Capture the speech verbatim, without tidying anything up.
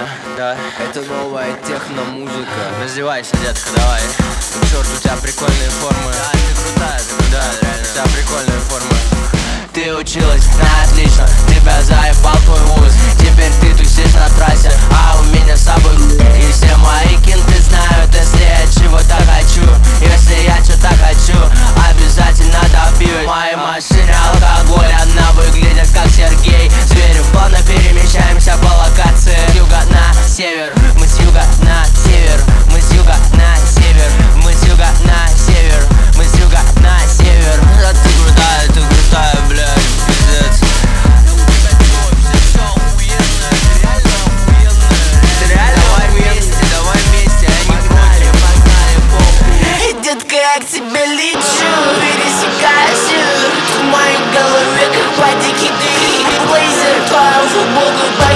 Да, это новая техно-музыка. Раздевайся, детка, давай. Ну, черт, у тебя прикольные формы. Да, ты крутая, ты крутая, да, реально. У тебя прикольные формы. Ты училась на отлично, тебя заебал твой вуз. Теперь ты тусишь на трассе, а у меня с собой и все мои кинты знают, если я чего-то хочу. Если я что-то хочу, обязательно допью. В моей машине алкоголь, она выглядит как Сергей. Звери плавно перемещаемся по локации. С юга на север, мы с юга на север, мы с юга на север, мы с юга на север, мы с юга на север. Да ты крутая, ты крутая, блядь, пиздец. Детка, я к тебе лечу, пересекаюсь в моей голове, как по дикий блейзер. Твою футболку